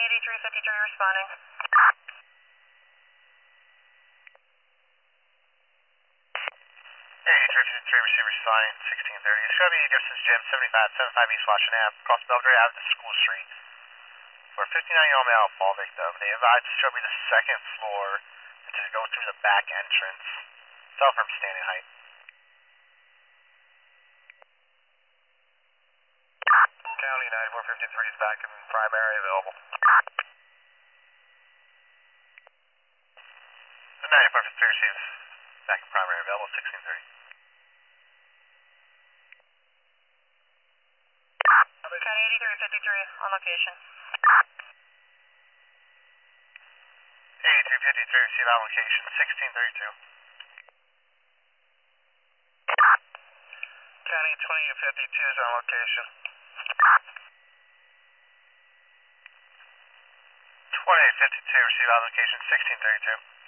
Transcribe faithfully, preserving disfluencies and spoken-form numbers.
eighty-three fifty-three responding. eighty-three fifty-three receiver sign, sixteen thirty. Chevy Gibson's Gym, seventy-five, seventy-five East Washington Ave, across Belgrade Ave to School Street. For a fifty-nine-year-old male fall victim, they advised to show me the second floor and to go through the back entrance. Fell from standing height. County ninety-four fifty-three is back in primary available. The ninety-four fifty-three receives back in primary available, sixteen thirty. County eighty-three fifty-three on location. eighty-three fifty-three receive on location, sixteen thirty-two. County twenty fifty-two is on location. twenty fifty-two receive on location, sixteen thirty-two.